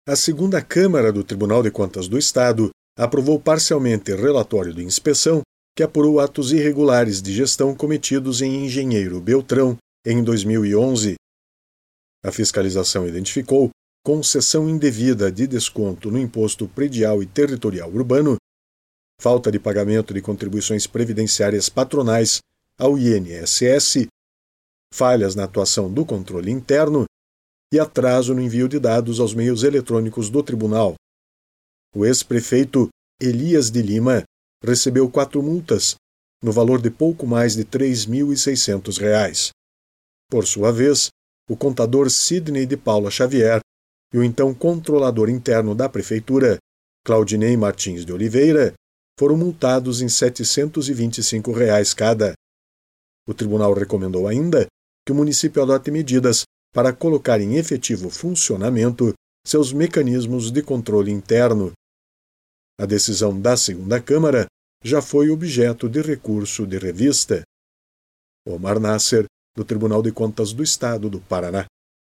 A segunda Câmara do Tribunal de Contas do Estado aprovou parcialmente relatório de inspeção que apurou atos irregulares de gestão cometidos em Engenheiro Beltrão em 2011. A fiscalização identificou concessão indevida de desconto no Imposto Predial e Territorial Urbano, falta de pagamento de contribuições previdenciárias patronais ao INSS, falhas na atuação do controle interno e atraso no envio de dados aos meios eletrônicos do tribunal. O ex-prefeito Elias de Lima recebeu 4 multas, no valor de pouco mais de R$ 3.600. Por sua vez, o contador Sidney de Paula Xavier e o então controlador interno da prefeitura, Claudinei Martins de Oliveira, foram multados em R$ 725 cada. O tribunal recomendou ainda que o município adote medidas para colocar em efetivo funcionamento seus mecanismos de controle interno. A decisão da segunda Câmara já foi objeto de recurso de revista. Omar Nasser, do Tribunal de Contas do Estado do Paraná.